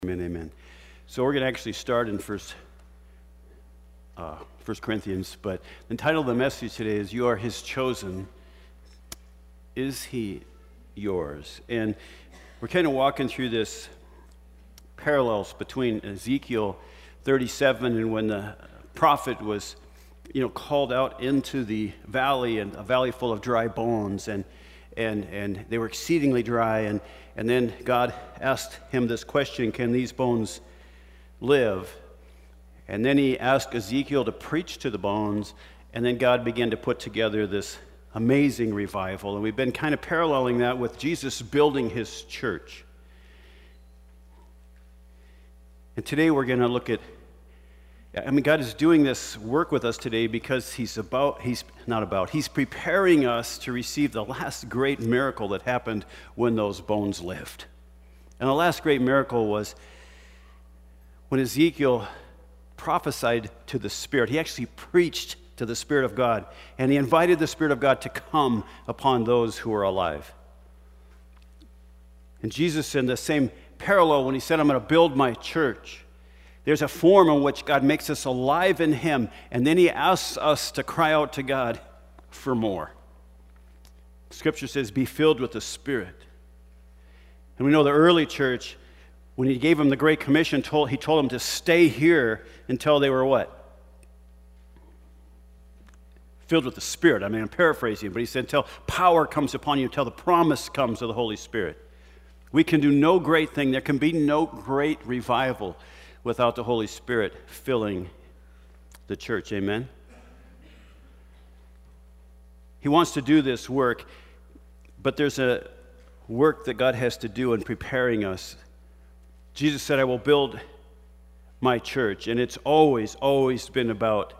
Amen, amen. So we're going to actually start in First Corinthians, but the title of the message today is "You Are His Chosen. Is He Yours?" And we're kind of walking through this parallels between Ezekiel 37 and when the prophet was, called out into the valley, and a valley full of dry bones, and they were exceedingly dry, and then God asked him this question: can these bones live? And then he asked Ezekiel to preach to the bones, and then God began to put together this amazing revival. And we've been kind of paralleling that with Jesus building his church. And today we're going to look at, God is doing this work with us today because he's preparing us to receive the last great miracle that happened when those bones lived. And the last great miracle was when Ezekiel prophesied to the Spirit. He actually preached to the Spirit of God, and he invited the Spirit of God to come upon those who were alive. And Jesus, in the same parallel, when he said, "I'm going to build my church," there's a form in which God makes us alive in him, and then he asks us to cry out to God for more. Scripture says, "Be filled with the Spirit." And we know the early church, when he gave them the Great Commission, he told them to stay here until they were what? Filled with the Spirit. I'm paraphrasing, but he said, until power comes upon you, until the promise comes of the Holy Spirit. We can do no great thing. There can be no great revival without the Holy Spirit filling the church. Amen? He wants to do this work, but there's a work that God has to do in preparing us. Jesus said, "I will build my church," and it's always been about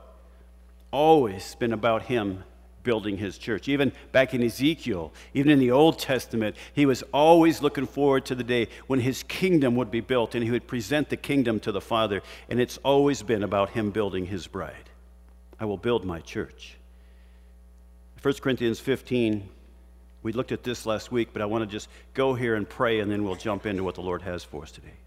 him building his church. Even back in Ezekiel, even in the Old Testament, he was always looking forward to the day when his kingdom would be built and he would present the kingdom to the Father. And it's always been about him building his bride. I will build my church. 1 Corinthians 15, we looked at this last week, but I want to just go here and pray, and then we'll jump into what the Lord has for us today.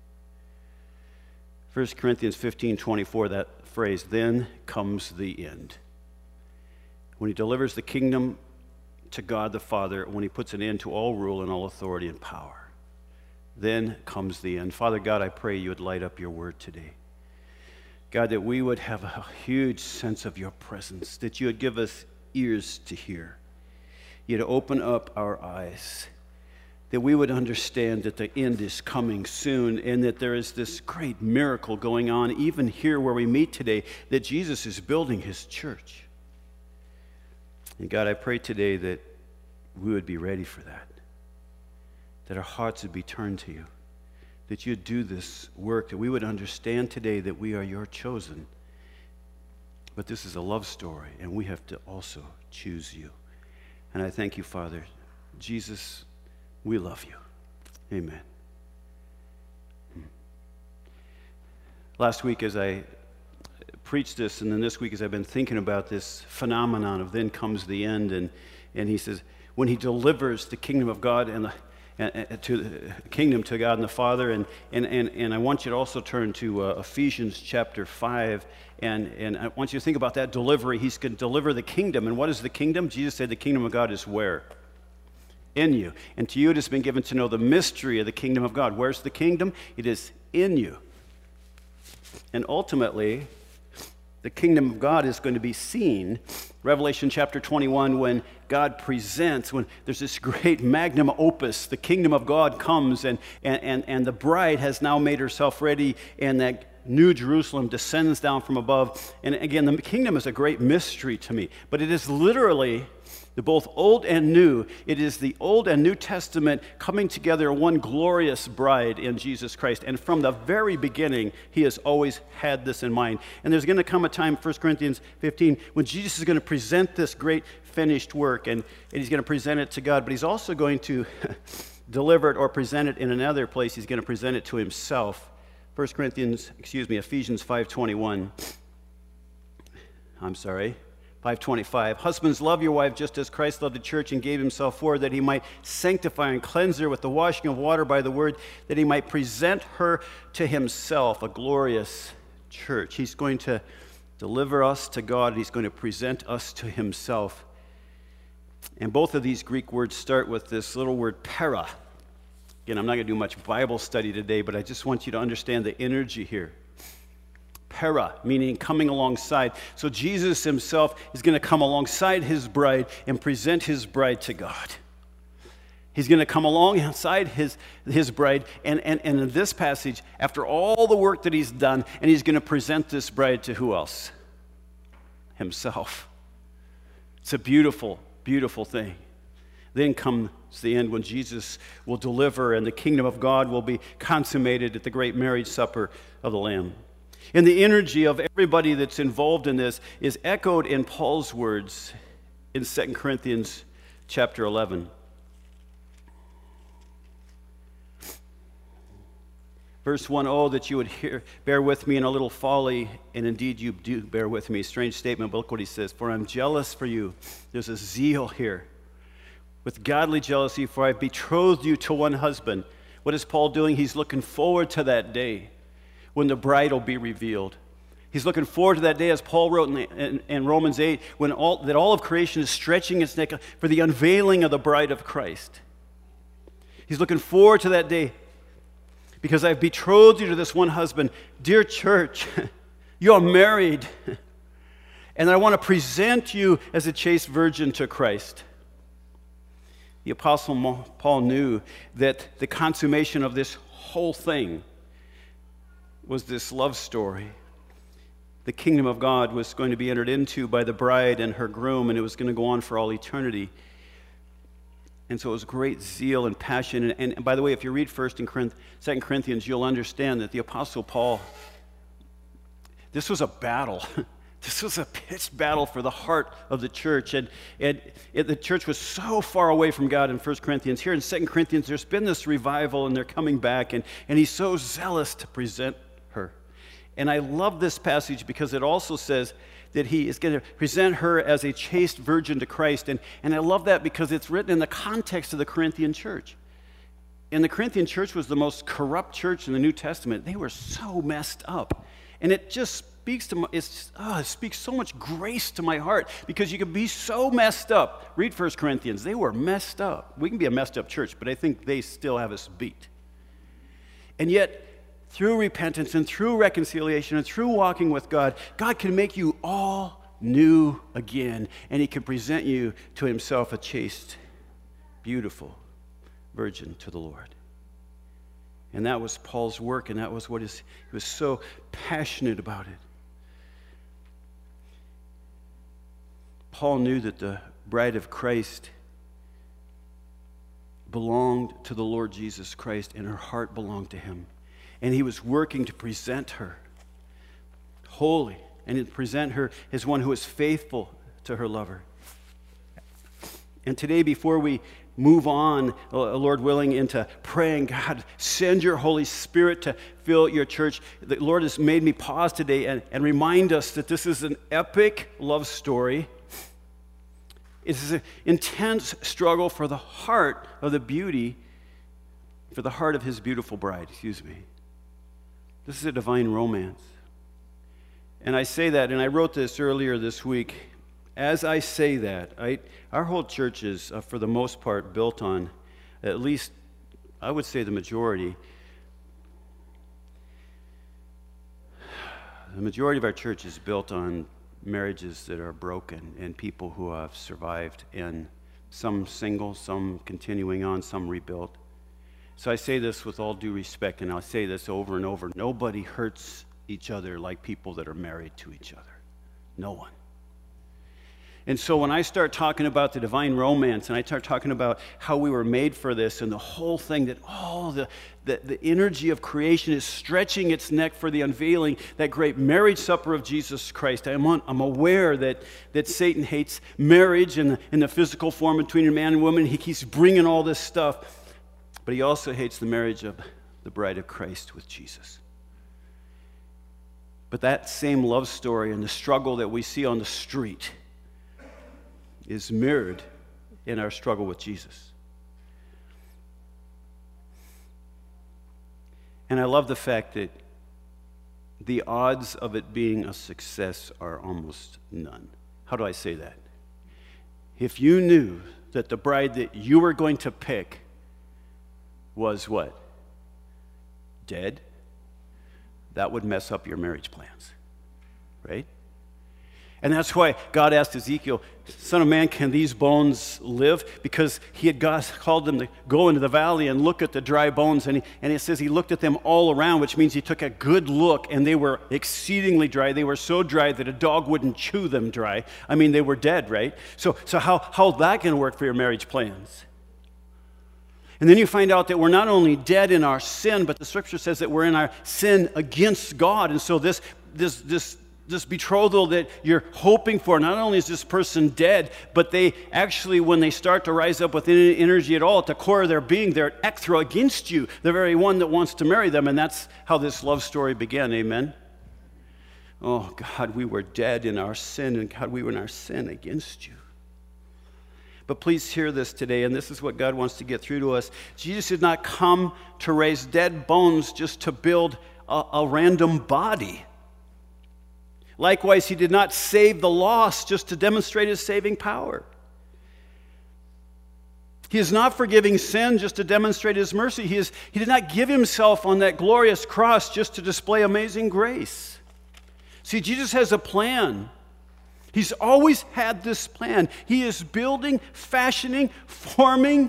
1 Corinthians 15:24, that phrase, "Then comes the end." When he delivers the kingdom to God the Father, when he puts an end to all rule and all authority and power, then comes the end. Father God, I pray you would light up your word today. God, that we would have a huge sense of your presence, that you would give us ears to hear, you'd open up our eyes, that we would understand that the end is coming soon, and that there is this great miracle going on, even here where we meet today, that Jesus is building his church. And God, I pray today that we would be ready for that our hearts would be turned to you, that you'd do this work, that we would understand today that we are your chosen. But this is a love story, and we have to also choose you. And I thank you, Father. Jesus, we love you. Amen. Last week as I preached this, and then this week as I've been thinking about this phenomenon of then comes the end, and he says, when he delivers the kingdom of God and to the kingdom to God and the Father, and I want you to also turn to Ephesians chapter 5, and I want you to think about that delivery. He's going to deliver the kingdom, and what is the kingdom? Jesus said the kingdom of God is where? In you. And to you it has been given to know the mystery of the kingdom of God. Where's the kingdom? It is in you. And ultimately, the kingdom of God is going to be seen. Revelation chapter 21, when God presents, when there's this great magnum opus, the kingdom of God comes, and the bride has now made herself ready, and that New Jerusalem descends down from above. And again, the kingdom is a great mystery to me, but it is literally the both Old and New. It is the Old and New Testament coming together in one glorious bride in Jesus Christ. And from the very beginning, he has always had this in mind. And there's going to come a time, 1 Corinthians 15, when Jesus is going to present this great finished work, and he's going to present it to God, but he's also going to deliver it or present it in another place. He's going to present it to himself. Ephesians 5:21. 5:25. Husbands, love your wife just as Christ loved the church and gave himself for her, that he might sanctify and cleanse her with the washing of water by the word, that he might present her to himself, a glorious church. He's going to deliver us to God, and he's going to present us to himself. And both of these Greek words start with this little word para. Again, I'm not going to do much Bible study today, but I just want you to understand the energy here. Para, meaning coming alongside. So Jesus himself is going to come alongside his bride and present his bride to God. He's going to come alongside his bride, and in this passage, after all the work that he's done, and he's going to present this bride to who else? Himself. It's a beautiful, beautiful thing. Then comes the end when Jesus will deliver and the kingdom of God will be consummated at the great marriage supper of the Lamb. And the energy of everybody that's involved in this is echoed in Paul's words in 2 Corinthians chapter 11. Verse 1, oh, that you would bear with me in a little folly, and indeed you do bear with me. Strange statement, but look what he says. For I'm jealous for you. There's a zeal here. With godly jealousy, for I've betrothed you to one husband. What is Paul doing? He's looking forward to that day when the bride will be revealed. He's looking forward to that day, as Paul wrote in Romans 8, when all of creation is stretching its neck for the unveiling of the bride of Christ. He's looking forward to that day because I've betrothed you to this one husband. Dear church, you are married, and I want to present you as a chaste virgin to Christ. The Apostle Paul knew that the consummation of this whole thing was this love story. The kingdom of God was going to be entered into by the bride and her groom, and it was going to go on for all eternity. And so it was great zeal and passion. And by the way, if you read 2 Corinthians, you'll understand that the Apostle Paul, this was a battle. This was a pitched battle for the heart of the church. And the church was so far away from God in 1 Corinthians. Here in 2 Corinthians, there's been this revival, and they're coming back, and he's so zealous to present her. And I love this passage because it also says that he is going to present her as a chaste virgin to Christ. And I love that because it's written in the context of the Corinthian church. And the Corinthian church was the most corrupt church in the New Testament. They were so messed up. And it just speaks to it speaks so much grace to my heart, because you can be so messed up. Read 1 Corinthians. They were messed up. We can be a messed up church, but I think they still have us beat. And yet, through repentance and through reconciliation and through walking with God, God can make you all new again, and he can present you to himself a chaste, beautiful virgin to the Lord. And that was Paul's work, and that was what he was so passionate about it. Paul knew that the bride of Christ belonged to the Lord Jesus Christ, and her heart belonged to him. And he was working to present her holy, and to present her as one who is faithful to her lover. And today, before we move on, Lord willing, into praying, God, send your Holy Spirit to fill your church. The Lord has made me pause today and remind us that this is an epic love story. It is an intense struggle for the heart of the beauty, for the heart of his beautiful bride, This is a divine romance. And I say that, and I wrote this earlier this week. As I say that, our whole church is, for the most part, built on, at least, I would say the majority. The majority of our church is built on marriages that are broken and people who have survived, and some single, some continuing on, some rebuilt. So I say this with all due respect, and I'll say this over and over. Nobody hurts each other like people that are married to each other. No one. And so when I start talking about the divine romance, and I start talking about how we were made for this, and the whole thing, that all the energy of creation is stretching its neck for the unveiling, that great marriage supper of Jesus Christ. I'm aware that Satan hates marriage in the physical form between a man and woman. He keeps bringing all this stuff. But he also hates the marriage of the bride of Christ with Jesus. But that same love story and the struggle that we see on the street is mirrored in our struggle with Jesus. And I love the fact that the odds of it being a success are almost none. How do I say that? If you knew that the bride that you were going to pick was what? Dead, that would mess up your marriage plans, right? And that's why God asked Ezekiel, Son of man, can these bones live? Because God called them to go into the valley and look at the dry bones. And it says he looked at them all around, which means he took a good look, and they were exceedingly dry. They were so dry that a dog wouldn't chew them dry. I mean, they were dead, right? So how's that going to work for your marriage plans? And then you find out that we're not only dead in our sin, but the scripture says that we're in our sin against God. And so this betrothal that you're hoping for, not only is this person dead, but they actually, when they start to rise up with any energy at all, at the core of their being, they're ecthro against you, the very one that wants to marry them. And that's how this love story began, amen? Oh, God, we were dead in our sin, and God, we were in our sin against you. But please hear this today, and this is what God wants to get through to us. Jesus did not come to raise dead bones just to build a random body. Likewise, he did not save the lost just to demonstrate his saving power. He is not forgiving sin just to demonstrate his mercy. He did not give himself on that glorious cross just to display amazing grace. See, Jesus has a plan. He's always had this plan. He is building, fashioning, forming.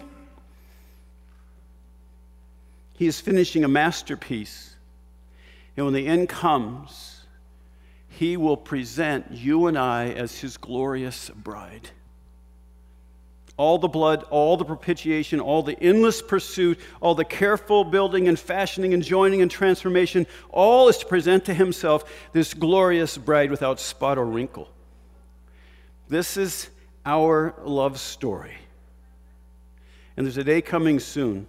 He is finishing a masterpiece. And when the end comes, he will present you and I as his glorious bride. All the blood, all the propitiation, all the endless pursuit, all the careful building and fashioning and joining and transformation, all is to present to himself this glorious bride without spot or wrinkle. This is our love story. And there's a day coming soon.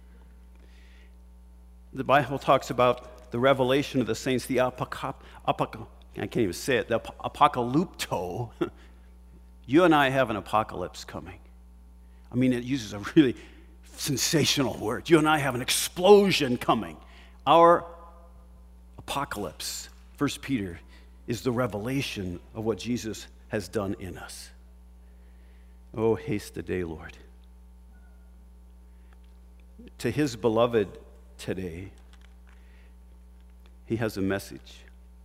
The Bible talks about the revelation of the saints, the I can't even say it, the apocalypto. You and I have an apocalypse coming. I mean, it uses a really sensational word. You and I have an explosion coming. Our apocalypse, 1 Peter, is the revelation of what Jesus has done in us. Oh, haste the day, Lord. To his beloved today, he has a message.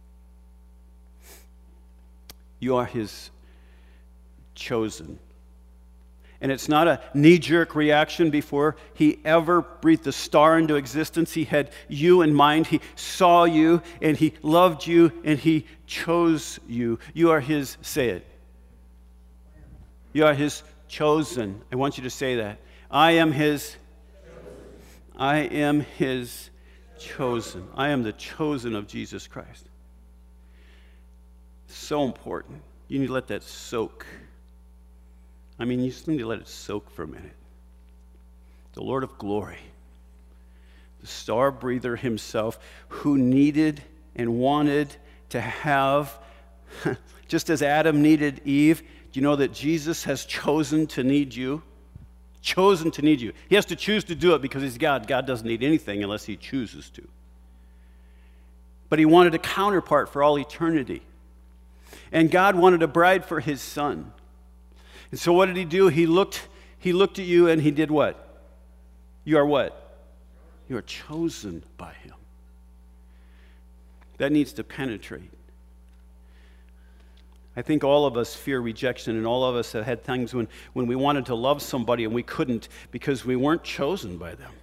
You are his chosen. And it's not a knee-jerk reaction. Before he ever breathed a star into existence, he had you in mind. He saw you, and he loved you, and he chose you. You are his, say it. You are his chosen. I want you to say that. I am his chosen. I am his chosen. I am the chosen of Jesus Christ. So important. You need to let that soak. I mean, you just need to let it soak for a minute. The Lord of glory, the star breather himself, who needed and wanted to have, just as Adam needed Eve, do you know that Jesus has chosen to need you? Chosen to need you. He has to choose to do it because he's God. God doesn't need anything unless he chooses to. But he wanted a counterpart for all eternity. And God wanted a bride for his son. And so what did he do? He looked at you and he did what? You are what? You are chosen by him. That needs to penetrate. I think all of us fear rejection, and all of us have had times when we wanted to love somebody and we couldn't because we weren't chosen by them.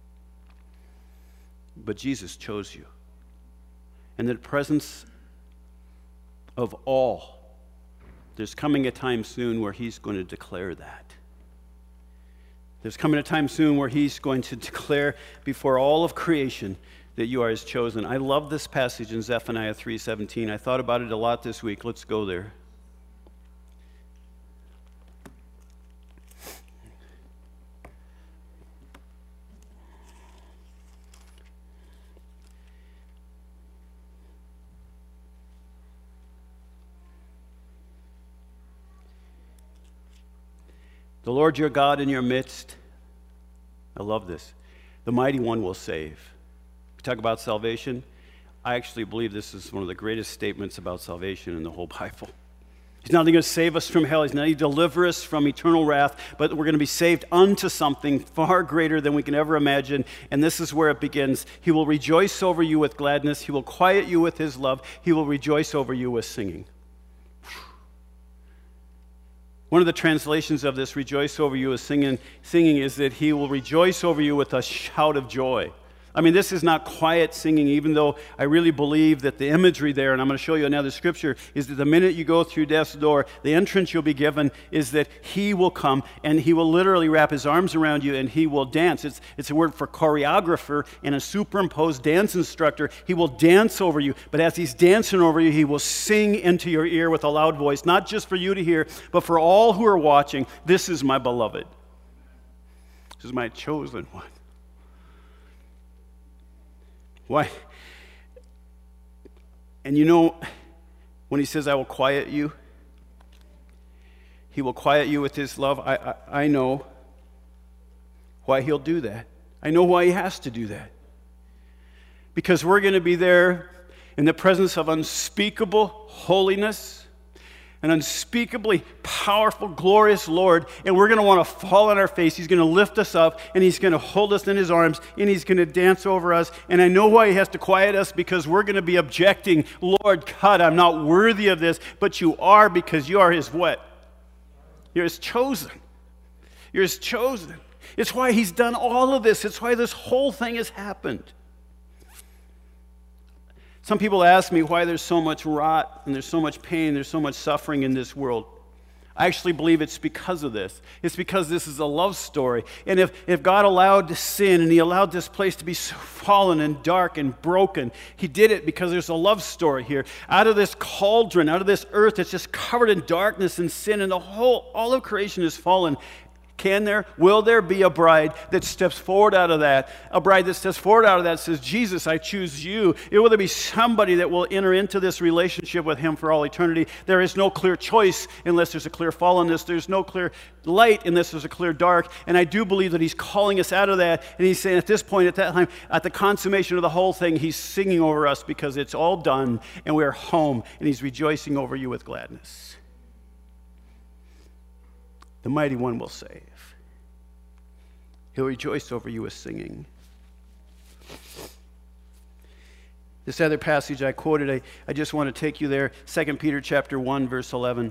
But Jesus chose you. And in the presence of all, there's coming a time soon where he's going to declare that. There's coming a time soon where he's going to declare before all of creation that you are his chosen. I love this passage in Zephaniah 3:17. I thought about it a lot this week. Let's go there. The Lord your God in your midst, I love this, the mighty one will save. We talk about salvation. I actually believe this is one of the greatest statements about salvation in the whole Bible. He's not only going to save us from hell, he's not only deliver us from eternal wrath, but we're going to be saved unto something far greater than we can ever imagine. And this is where it begins. He will rejoice over you with gladness. He will quiet you with his love. He will rejoice over you with singing. One of the translations of this, rejoice over you with singing is that he will rejoice over you with a shout of joy. I mean, this is not quiet singing, even though I really believe that the imagery there, and I'm going to show you another scripture, is that the minute you go through death's door, the entrance you'll be given is that he will come and he will literally wrap his arms around you and he will dance. It's a word for choreographer and a superimposed dance instructor. He will dance over you, but as he's dancing over you, he will sing into your ear with a loud voice, not just for you to hear, but for all who are watching. This is my beloved. This is my chosen one. Why? And you know, when he says, I will quiet you, he will quiet you with his love. I know why he'll do that. I know why he has to do that. Because we're going to be there in the presence of unspeakable holiness, an unspeakably powerful, glorious Lord, and we're going to want to fall on our face. He's going to lift us up, and he's going to hold us in his arms, and he's going to dance over us. And I know why he has to quiet us, because we're going to be objecting, Lord God, I'm not worthy of this, but you are, because you are his what? You're his chosen. You're his chosen. It's why he's done all of this. It's why this whole thing has happened. Some people ask me why there's so much rot and there's so much pain, there's so much suffering in this world. I actually believe it's because of this. It's because this is a love story. And if God allowed sin and he allowed this place to be so fallen and dark and broken, he did it because there's a love story here. Out of this cauldron, out of this earth that's just covered in darkness and sin, and all of creation is fallen. Will there be a bride that steps forward out of that? A bride that steps forward out of that says, Jesus, I choose you. Will there be somebody that will enter into this relationship with him for all eternity? There is no clear choice unless there's a clear fallenness. There's no clear light unless there's a clear dark. And I do believe that he's calling us out of that. And he's saying at this point, at that time, at the consummation of the whole thing, he's singing over us because it's all done and we're home. And he's rejoicing over you with gladness. The mighty one will save. He'll rejoice over you with singing. This other passage I quoted, I just want to take you there. 2 Peter chapter 1, verse 11.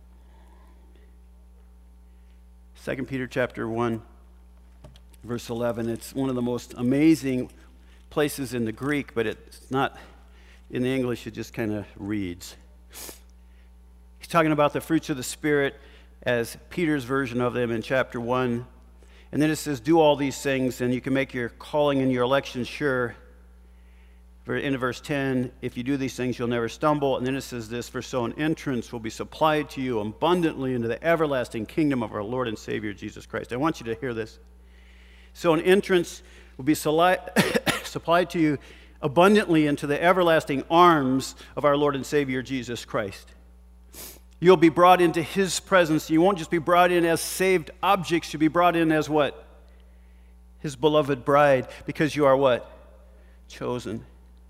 2 Peter chapter 1, verse 11. It's one of the most amazing places in the Greek, but it's not in the English. It just kind of reads. He's talking about the fruits of the Spirit as Peter's version of them in chapter 1. And then it says, do all these things, and you can make your calling and your election sure. In verse 10, if you do these things, you'll never stumble. And then it says this, for so an entrance will be supplied to you abundantly into the everlasting kingdom of our Lord and Savior, Jesus Christ. I want you to hear this. So an entrance will be supplied to you abundantly into the everlasting arms of our Lord and Savior, Jesus Christ. You'll be brought into his presence. You won't just be brought in as saved objects. You'll be brought in as what? His beloved bride, because you are what? Chosen.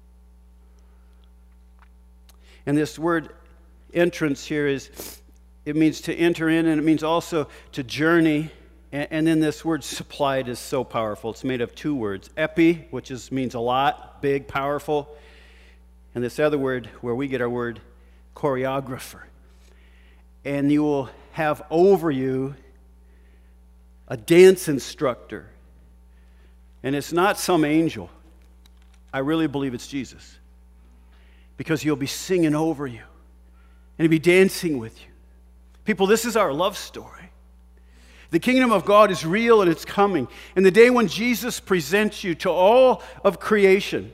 And this word entrance here it means to enter in, and it means also to journey. And then this word supplied is so powerful. It's made of two words. Epi, which means a lot, big, powerful. And this other word, where we get our word choreographer. And you will have over you a dance instructor. And it's not some angel. I really believe it's Jesus. Because he'll be singing over you. And he'll be dancing with you. People, this is our love story. The kingdom of God is real and it's coming. And the day when Jesus presents you to all of creation,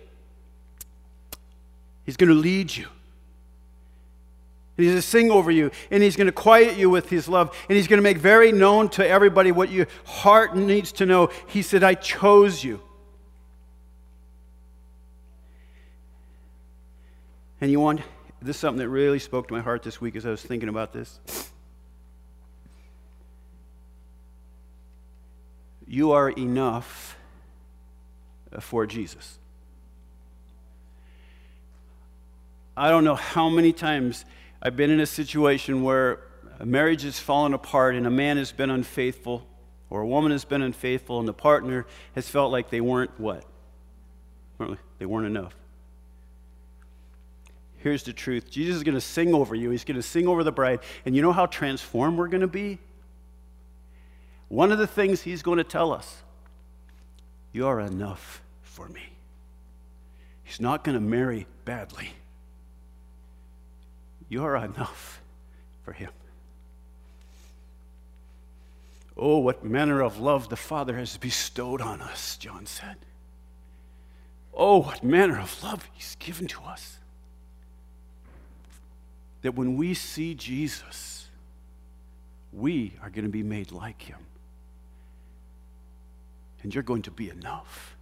he's going to lead you. He's going to sing over you, and he's going to quiet you with his love, and he's going to make very known to everybody what your heart needs to know. He said, I chose you. And this is something that really spoke to my heart this week as I was thinking about this. you are enough for Jesus. I don't know how many times I've been in a situation where a marriage has fallen apart and a man has been unfaithful or a woman has been unfaithful and the partner has felt like they weren't what? They weren't enough. Here's the truth. Jesus is going to sing over you. He's going to sing over the bride. And you know how transformed we're going to be? One of the things he's going to tell us, you are enough for me. He's not going to marry badly. You are enough for him. Oh, what manner of love the Father has bestowed on us, John said. Oh, what manner of love he's given to us. That when we see Jesus, we are going to be made like him. And you're going to be enough.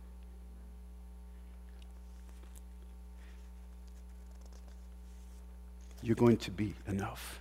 You're going to be enough.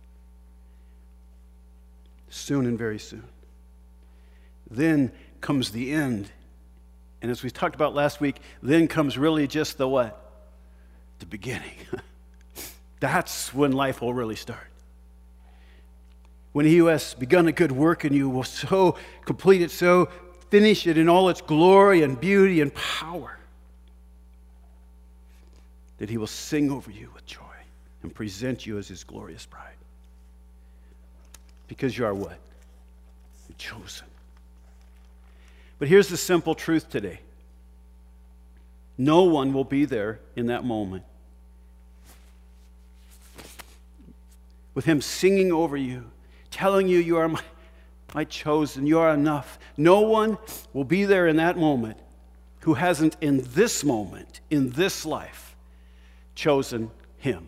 Soon and very soon. Then comes the end. And as we talked about last week, then comes really just the what? The beginning. That's when life will really start. When he who has begun a good work in you will so complete it, so finish it in all its glory and beauty and power, that he will sing over you with joy and present you as his glorious bride. Because you are what? You're chosen. But here's the simple truth today. No one will be there in that moment with him singing over you, telling you, you are my chosen, you are enough. No one will be there in that moment who hasn't in this moment, in this life, chosen him.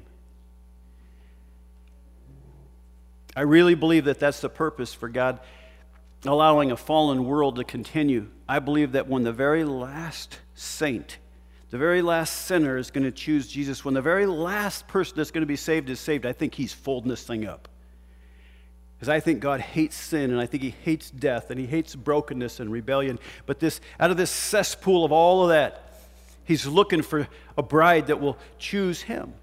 I really believe that that's the purpose for God allowing a fallen world to continue. I believe that when the very last saint, the very last sinner is going to choose Jesus, when the very last person that's going to be saved is saved, I think he's folding this thing up. Because I think God hates sin, and I think he hates death, and he hates brokenness and rebellion. But out of this cesspool of all of that, he's looking for a bride that will choose him.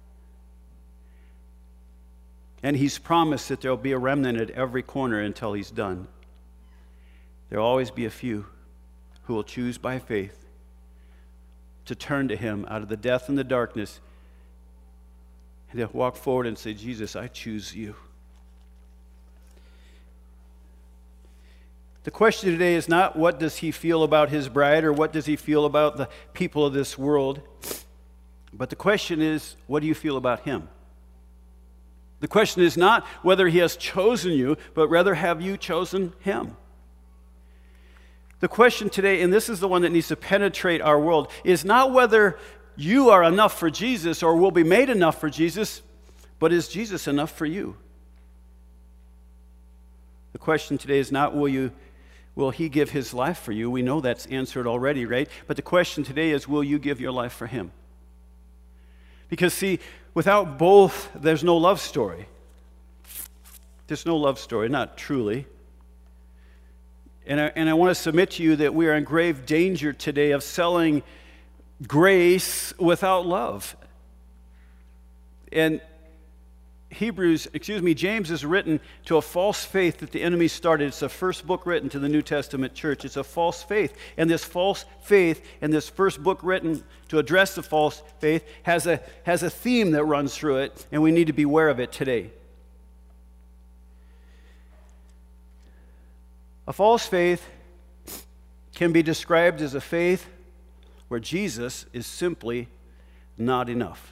And he's promised that there will be a remnant at every corner until he's done. There will always be a few who will choose by faith to turn to him out of the death and the darkness, and to walk forward and say, Jesus, I choose you. The question today is not what does he feel about his bride or what does he feel about the people of this world, but the question is, what do you feel about him? The question is not whether he has chosen you, but rather have you chosen him? The question today, and this is the one that needs to penetrate our world, is not whether you are enough for Jesus or will be made enough for Jesus, but is Jesus enough for you? The question today is not will he give his life for you? We know that's answered already, right? But the question today is, will you give your life for him? Because see, without both, there's no love story. There's no love story, not truly. And I want to submit to you that we are in grave danger today of selling grace without love. And James is written to a false faith that the enemy started. It's the first book written to the New Testament church. It's a false faith. And this false faith and this first book written to address the false faith has a theme that runs through it, and we need to be aware of it today. A false faith can be described as a faith where Jesus is simply not enough.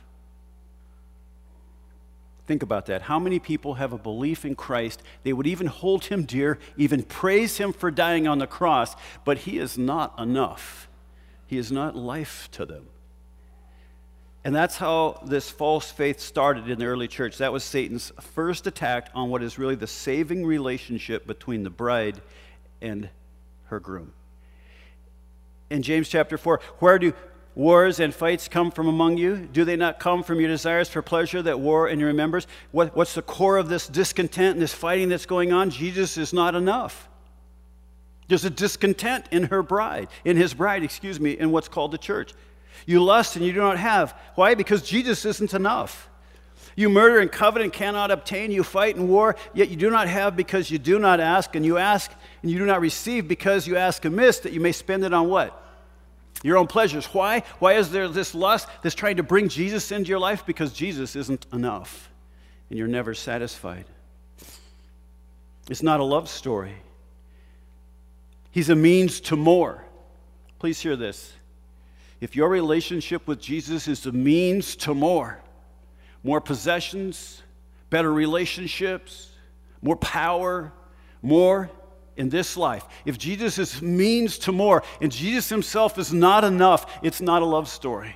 Think about that. How many people have a belief in Christ? They would even hold him dear, even praise him for dying on the cross, but he is not enough. He is not life to them. And that's how this false faith started in the early church. That was Satan's first attack on what is really the saving relationship between the bride and her groom. In James chapter 4, where do wars and fights come from among you? Do they not come from your desires for pleasure that war in your members? What's the core of this discontent and this fighting that's going on? Jesus is not enough. There's a discontent in his bride, in what's called the church. You lust and you do not have. Why? Because Jesus isn't enough. You murder and covet and cannot obtain. You fight and war, yet you do not have because you do not ask. And you ask and you do not receive because you ask amiss, that you may spend it on what? Your own pleasures. Why? Why is there this lust that's trying to bring Jesus into your life? Because Jesus isn't enough, and you're never satisfied. It's not a love story. He's a means to more. Please hear this. If your relationship with Jesus is a means to more possessions, better relationships, more power, more in this life. If Jesus is means to more and Jesus himself is not enough, it's not a love story.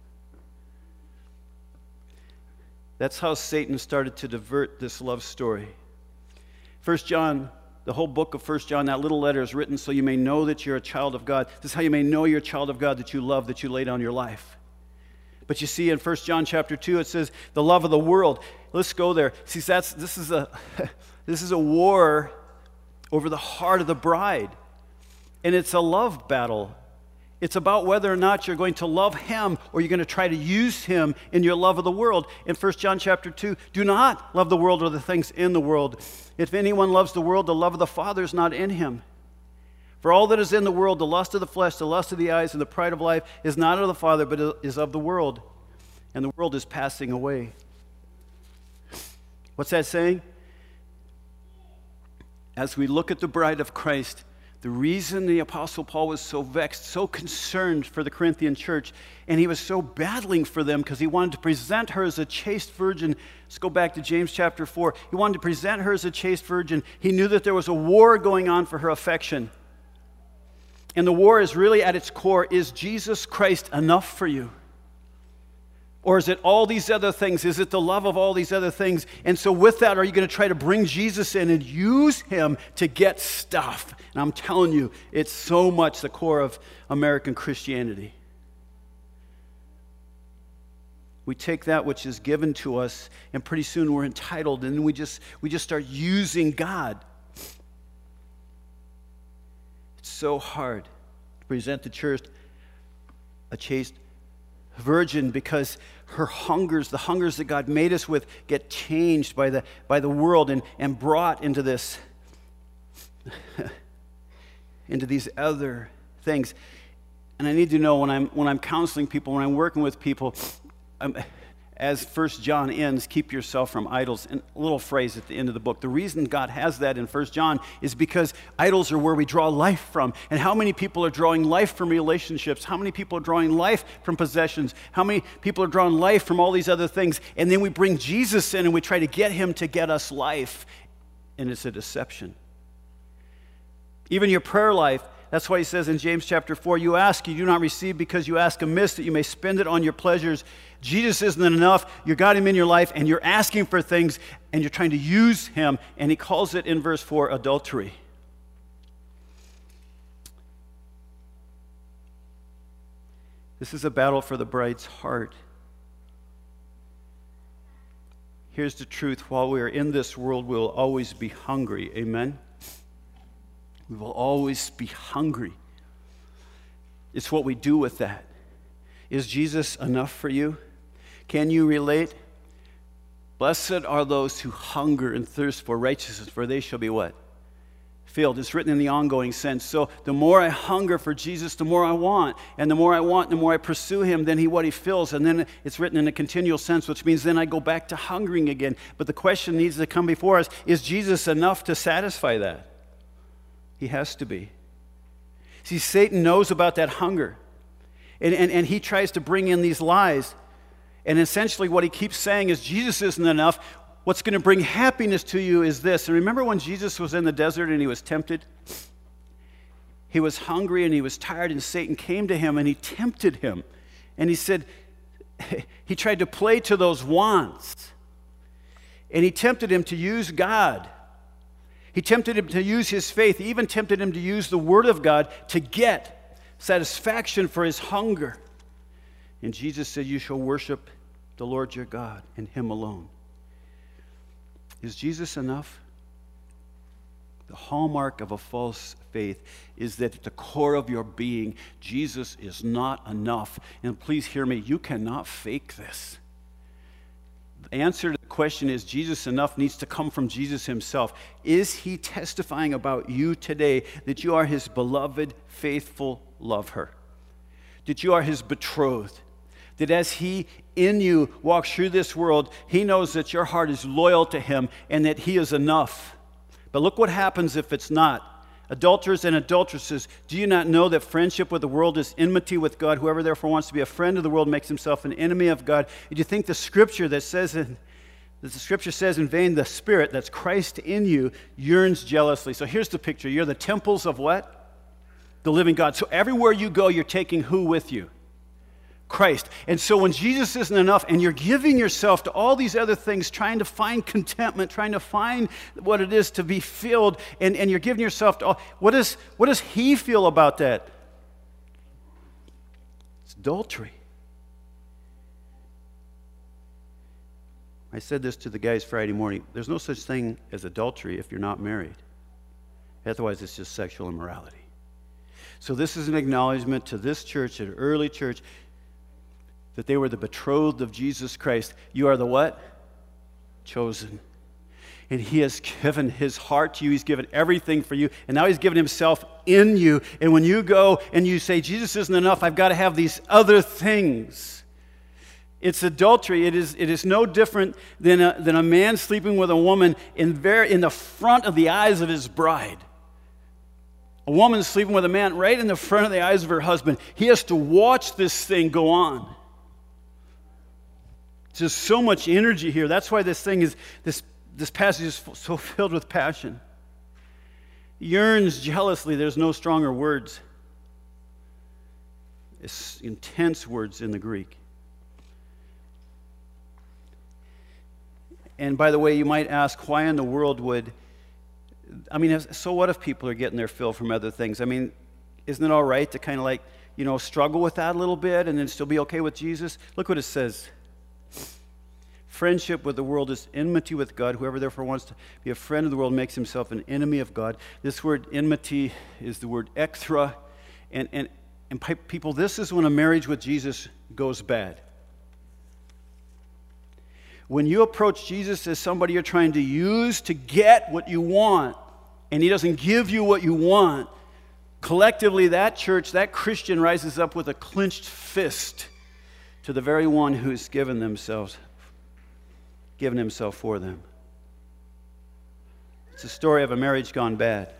That's how Satan started to divert this love story. 1 John, the whole book of 1 John, that little letter is written so you may know that you're a child of God. This is how you may know you're a child of God, that you love, that you lay down your life. But you see in 1 John chapter 2, it says, the love of the world. Let's go there. See, this is a war over the heart of the bride. And it's a love battle. It's about whether or not you're going to love him or you're going to try to use him in your love of the world. In 1 John chapter 2, do not love the world or the things in the world. If anyone loves the world, the love of the Father is not in him. For all that is in the world, the lust of the flesh, the lust of the eyes, and the pride of life is not of the Father, but is of the world. And the world is passing away. What's that saying? As we look at the bride of Christ, the reason the Apostle Paul was so vexed, so concerned for the Corinthian church, and he was so battling for them because he wanted to present her as a chaste virgin. Let's go back to James chapter 4. He wanted to present her as a chaste virgin. He knew that there was a war going on for her affection. And the war is really at its core, is Jesus Christ enough for you? Or is it all these other things? Is it the love of all these other things? And so with that, are you going to try to bring Jesus in and use him to get stuff? And I'm telling you, it's so much the core of American Christianity. We take that which is given to us, and pretty soon we're entitled, and we just start using God. It's so hard to present the church a chaste virgin because her hungers, the hungers that God made us with, get changed by the world and brought into this, into these other things. And I need to know when I'm counseling people, when I'm working with people, as 1 John ends, keep yourself from idols. And a little phrase at the end of the book. The reason God has that in 1 John is because idols are where we draw life from. And how many people are drawing life from relationships? How many people are drawing life from possessions? How many people are drawing life from all these other things? And then we bring Jesus in and we try to get him to get us life. And it's a deception. Even your prayer life, that's why he says in James chapter 4, you ask, you do not receive because you ask amiss, that you may spend it on your pleasures. Jesus isn't enough. You got him in your life, and you're asking for things, and you're trying to use him. And he calls it in verse 4, adultery. This is a battle for the bride's heart. Here's the truth. While we are in this world, we will always be hungry. Amen? We will always be hungry. It's what we do with that. Is Jesus enough for you? Can you relate? Blessed are those who hunger and thirst for righteousness, for they shall be what? Filled. It's written in the ongoing sense. So the more I hunger for Jesus, the more I want. And the more I want, the more I pursue him, then what he fills. And then it's written in a continual sense, which means then I go back to hungering again. But the question needs to come before us, is Jesus enough to satisfy that? He has to be. See, Satan knows about that hunger. And he tries to bring in these lies. And essentially what he keeps saying is Jesus isn't enough. What's going to bring happiness to you is this. And remember when Jesus was in the desert and he was tempted? He was hungry and he was tired, and Satan came to him and he tempted him. And he said, he tried to play to those wants. And he tempted him to use God. He tempted him to use his faith. He even tempted him to use the Word of God to get satisfaction for his hunger. And Jesus said, you shall worship the Lord your God and him alone. Is Jesus enough? The hallmark of a false faith is that at the core of your being, Jesus is not enough. And please hear me, you cannot fake this. The answer to the question, is Jesus enough, needs to come from Jesus himself. Is he testifying about you today that you are his beloved, faithful lover? That you are his betrothed? That as he in you walks through this world, he knows that your heart is loyal to him and that he is enough? But look what happens if it's not. Adulterers and adulteresses, do you not know that friendship with the world is enmity with God? Whoever therefore wants to be a friend of the world makes himself an enemy of God. Do you think the scripture says in vain, the Spirit, that's Christ in you, yearns jealously? So here's the picture. You're the temples of what? The living God. So everywhere you go, you're taking who with you? Christ. And so when Jesus isn't enough and you're giving yourself to all these other things, trying to find contentment, trying to find what it is to be filled, and you're giving yourself to all, what does he feel about that? It's adultery. I said this to the guys Friday morning. There's no such thing as adultery if you're not married. Otherwise, it's just sexual immorality. So this is an acknowledgement to this church, an early church, that they were the betrothed of Jesus Christ. You are the what? Chosen. And he has given his heart to you. He's given everything for you. And now he's given himself in you. And when you go and you say, Jesus isn't enough, I've got to have these other things. It's adultery. It is no different than a man sleeping with a woman in the front of the eyes of his bride. A woman sleeping with a man right in the front of the eyes of her husband. He has to watch this thing go on. There's just so much energy here. That's why this passage is so filled with passion. Yearns jealously. There's no stronger words. It's intense words in the Greek. And by the way, you might ask, why in the world so what if people are getting their fill from other things? Isn't it all right to kind of struggle with that a little bit and then still be okay with Jesus? Look what it says. Friendship with the world is enmity with God. Whoever therefore wants to be a friend of the world makes himself an enemy of God. This word enmity is the word ekthra. And people, this is when a marriage with Jesus goes bad. When you approach Jesus as somebody you're trying to use to get what you want, and he doesn't give you what you want, collectively that church, that Christian rises up with a clenched fist to the very one who's given himself for them. It's a story of a marriage gone bad.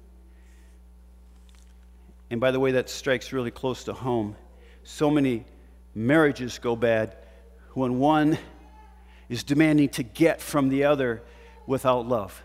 And by the way, that strikes really close to home. So many marriages go bad when one is demanding to get from the other without love.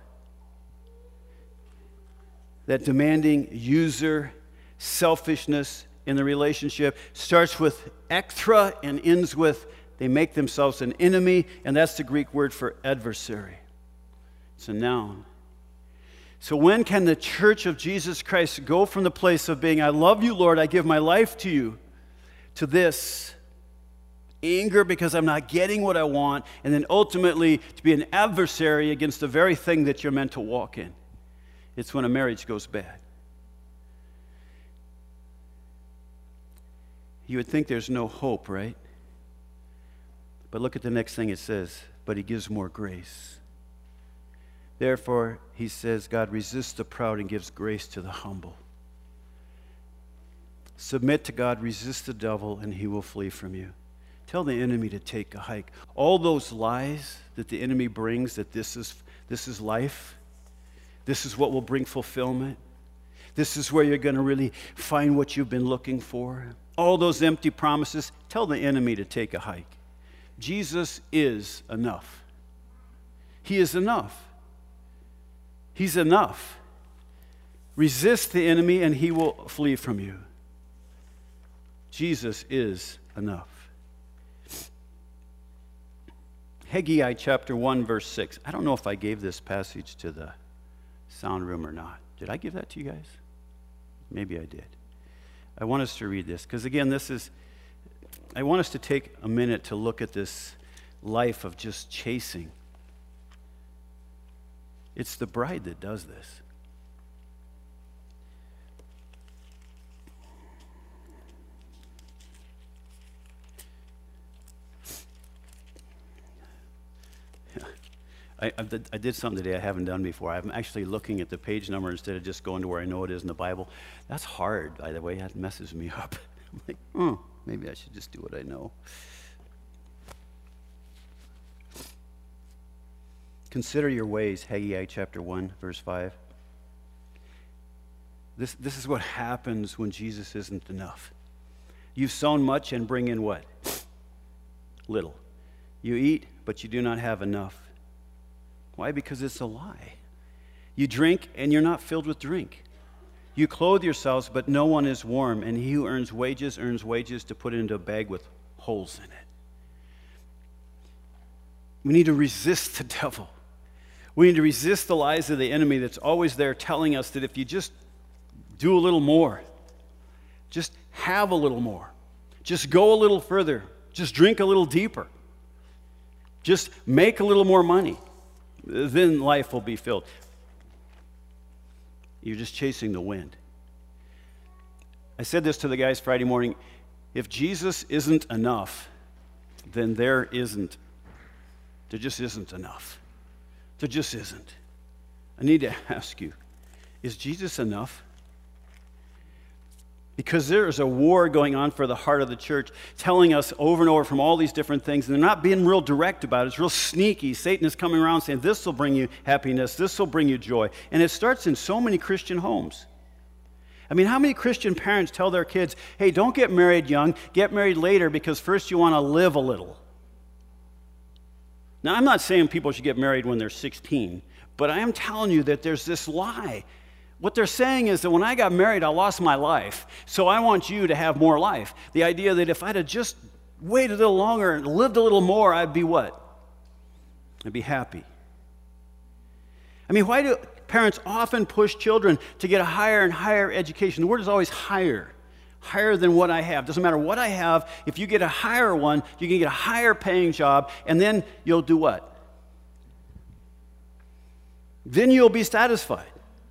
That demanding user selfishness in the relationship starts with ekthra and ends with they make themselves an enemy, and that's the Greek word for adversary. It's a noun. So when can the church of Jesus Christ go from the place of being, I love you, Lord, I give my life to you, to this anger because I'm not getting what I want, and then ultimately to be an adversary against the very thing that you're meant to walk in? It's when a marriage goes bad. You would think there's no hope, right? But look at the next thing it says, but he gives more grace. Therefore, he says, God resists the proud and gives grace to the humble. Submit to God, resist the devil, and he will flee from you. Tell the enemy to take a hike. All those lies that the enemy brings, that this is life, this is what will bring fulfillment, this is where you're going to really find what you've been looking for. All those empty promises, tell the enemy to take a hike. Jesus is enough. He is enough. He's enough. Resist the enemy and he will flee from you. Jesus is enough. Haggai chapter 1, verse 6. I don't know if I gave this passage to the sound room or not. Did I give that to you guys? Maybe I did. I want us to read this because, again, I want us to take a minute to look at this life of just chasing. It's the bride that does this. I did something today I haven't done before. I'm actually looking at the page number instead of just going to where I know it is in the Bible. That's hard, by the way. That messes me up. I'm like, maybe I should just do what I know. Consider your ways, Haggai chapter 1, verse 5. This is what happens when Jesus isn't enough. You've sown much and bring in what? Little. You eat, but you do not have enough. Why? Because it's a lie. You drink, and you're not filled with drink. You clothe yourselves, but no one is warm, and he who earns wages to put it into a bag with holes in it. We need to resist the devil. We need to resist the lies of the enemy that's always there telling us that if you just do a little more, just have a little more, just go a little further, just drink a little deeper, just make a little more money, then life will be filled. You're just chasing the wind. I said this to the guys Friday morning. If Jesus isn't enough, then there just isn't enough. There just isn't. I need to ask you, is Jesus enough? Because there is a war going on for the heart of the church, telling us over and over from all these different things, and they're not being real direct about it. It's real sneaky. Satan is coming around saying, this will bring you happiness, this will bring you joy. And it starts in so many Christian homes. I mean, how many Christian parents tell their kids, hey, don't get married young, get married later because first you want to live a little. Now, I'm not saying people should get married when they're 16, but I am telling you that there's this lie. What they're saying is that when I got married, I lost my life, so I want you to have more life. The idea that if I'd have just waited a little longer and lived a little more, I'd be what? I'd be happy. I mean, why do parents often push children to get a higher and higher education? The word is always higher. Higher than what I have. Doesn't matter what I have. If you get a higher one, you can get a higher paying job, and then you'll do what? Then you'll be satisfied.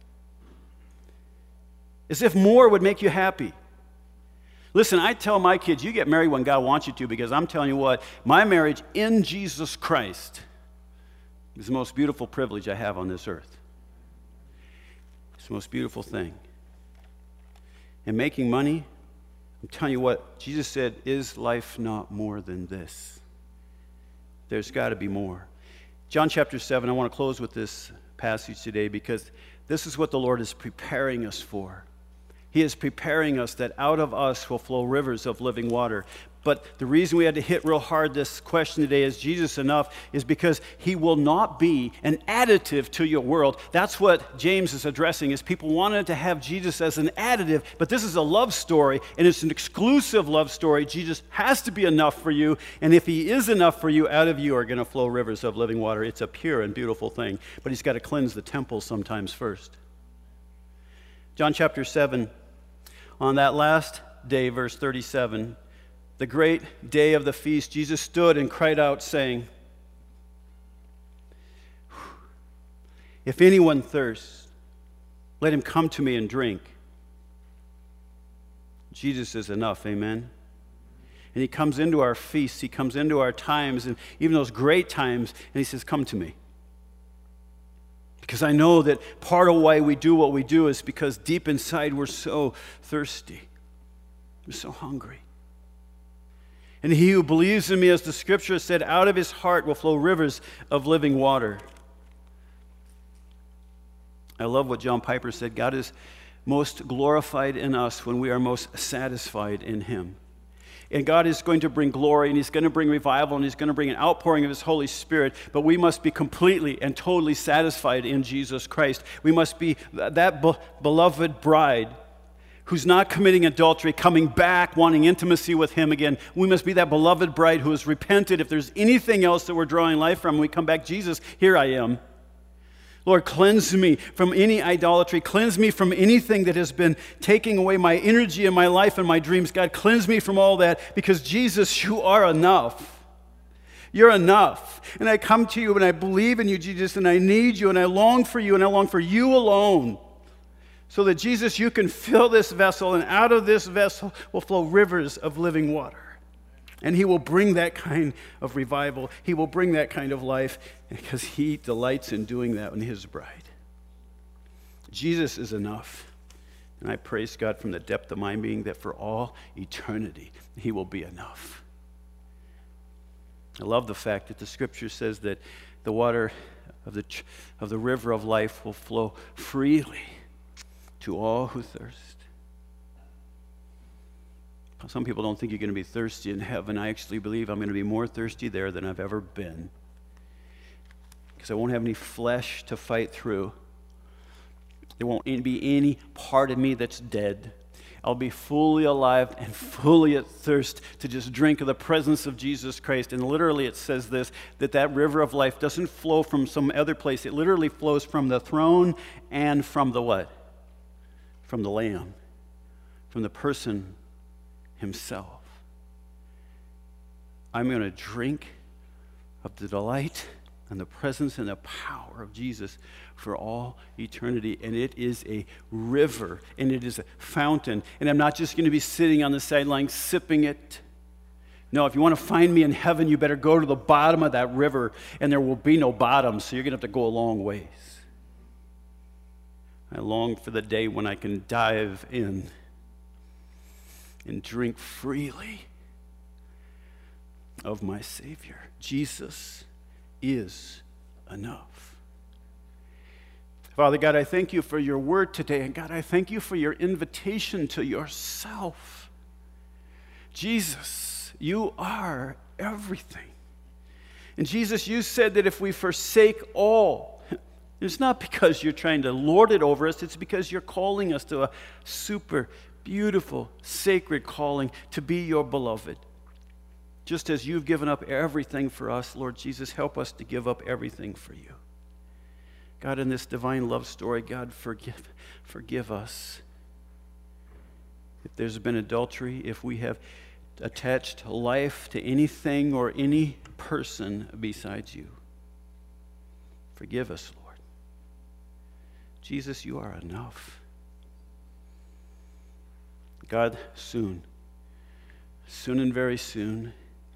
As if more would make you happy. Listen, I tell my kids, you get married when God wants you to, because I'm telling you what, my marriage in Jesus Christ is the most beautiful privilege I have on this earth. It's the most beautiful thing. And making money, I'm telling you what, Jesus said, is life not more than this? There's got to be more. John chapter 7, I want to close with this passage today because this is what the Lord is preparing us for. He is preparing us that out of us will flow rivers of living water. But the reason we had to hit real hard this question today, is Jesus enough, is because he will not be an additive to your world. That's what James is addressing, is people wanted to have Jesus as an additive, but this is a love story, and it's an exclusive love story. Jesus has to be enough for you, and if he is enough for you, out of you are going to flow rivers of living water. It's a pure and beautiful thing, but he's got to cleanse the temple sometimes first. John chapter 7, on that last day, verse 37, the great day of the feast, Jesus stood and cried out, saying, if anyone thirsts, let him come to me and drink. Jesus is enough, amen? And he comes into our feasts, he comes into our times, and even those great times, and he says, come to me. Because I know that part of why we do what we do is because deep inside we're so thirsty. We're so hungry. And he who believes in me, as the scripture said, out of his heart will flow rivers of living water. I love what John Piper said. God is most glorified in us when we are most satisfied in him. And God is going to bring glory, and he's going to bring revival, and he's going to bring an outpouring of his Holy Spirit, but we must be completely and totally satisfied in Jesus Christ. We must be that beloved bride who's not committing adultery, coming back, wanting intimacy with him again. We must be that beloved bride who has repented. If there's anything else that we're drawing life from, we come back, Jesus, here I am. Lord, cleanse me from any idolatry. Cleanse me from anything that has been taking away my energy and my life and my dreams. God, cleanse me from all that, because Jesus, you are enough. You're enough. And I come to you and I believe in you, Jesus, and I need you and I long for you and I long for you alone. So that, Jesus, you can fill this vessel, and out of this vessel will flow rivers of living water. And he will bring that kind of revival. He will bring that kind of life because he delights in doing that in his bride. Jesus is enough. And I praise God from the depth of my being that for all eternity, he will be enough. I love the fact that the scripture says that the water of the river of life will flow freely to all who thirst. Some people don't think you're going to be thirsty in heaven. I actually believe I'm going to be more thirsty there than I've ever been, because I won't have any flesh to fight through. There won't be any part of me that's dead. I'll be fully alive and fully at thirst to just drink of the presence of Jesus Christ. And literally it says this, that river of life doesn't flow from some other place. It literally flows from the throne and from the what? From the Lamb, from the person himself. I'm going to drink of the delight and the presence and the power of Jesus for all eternity. And it is a river, and it is a fountain. And I'm not just going to be sitting on the sidelines sipping it. No, if you want to find me in heaven, you better go to the bottom of that river, and there will be no bottom, so you're going to have to go a long ways. I long for the day when I can dive in and drink freely of my Savior. Jesus is enough. Father God, I thank you for your word today. And God, I thank you for your invitation to yourself. Jesus, you are everything. And Jesus, you said that if we forsake all, it's not because you're trying to lord it over us. It's because you're calling us to a super beautiful, sacred calling to be your beloved. Just as you've given up everything for us, Lord Jesus, help us to give up everything for you. God, in this divine love story, God, forgive us. If there's been adultery, if we have attached life to anything or any person besides you, forgive us, Lord. Jesus, you are enough. God, soon and very soon,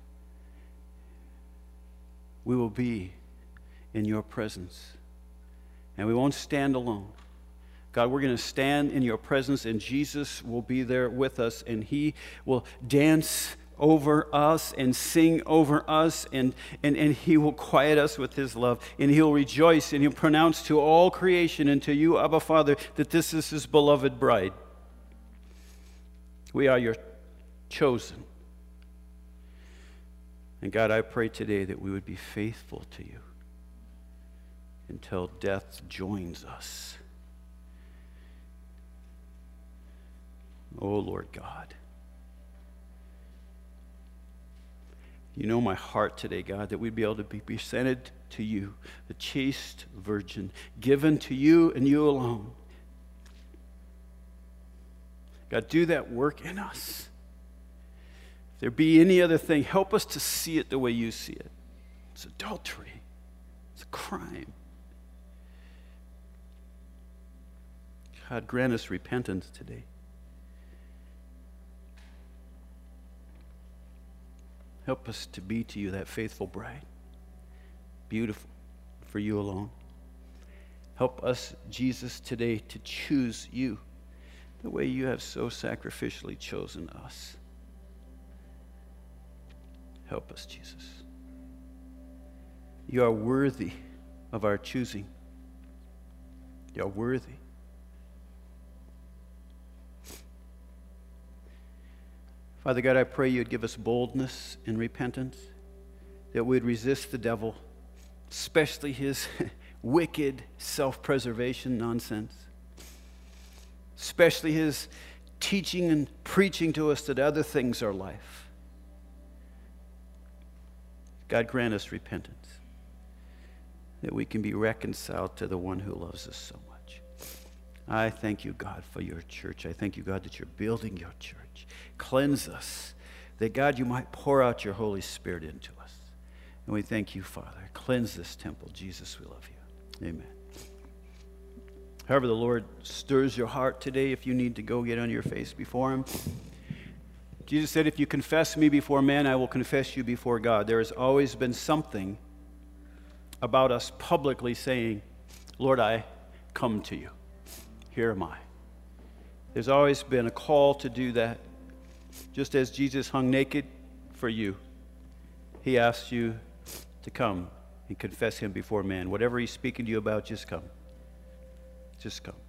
we will be in your presence. And we won't stand alone. God, we're going to stand in your presence, and Jesus will be there with us, and he will dance over us and sing over us, and he will quiet us with his love, and he'll rejoice, and he'll pronounce to all creation and to you, Abba Father, that this is his beloved bride. We are your chosen. And God, I pray today that we would be faithful to you until death joins us. Oh, Lord God. You know my heart today, God, that we'd be able to be presented to you, the chaste virgin, given to you and you alone. God, do that work in us. If there be any other thing, help us to see it the way you see it. It's adultery. It's a crime. God, grant us repentance today. Help us to be to you that faithful bride, beautiful for you alone. Help us, Jesus, today to choose you the way you have so sacrificially chosen us. Help us, Jesus. You are worthy of our choosing. You are worthy. Father God, I pray you'd give us boldness in repentance, that we'd resist the devil, especially his wicked self-preservation nonsense, especially his teaching and preaching to us that other things are life. God, grant us repentance, that we can be reconciled to the one who loves us so much. I thank you, God, for your church. I thank you, God, that you're building your church. Cleanse us, that, God, you might pour out your Holy Spirit into us. And we thank you, Father. Cleanse this temple. Jesus, we love you. Amen. However the Lord stirs your heart today, if you need to go get on your face before him, Jesus said, if you confess me before men, I will confess you before God. There has always been something about us publicly saying, Lord, I come to you. Here am I. There's always been a call to do that. Just as Jesus hung naked for you, he asks you to come and confess him before men. Whatever he's speaking to you about, just come. Just come.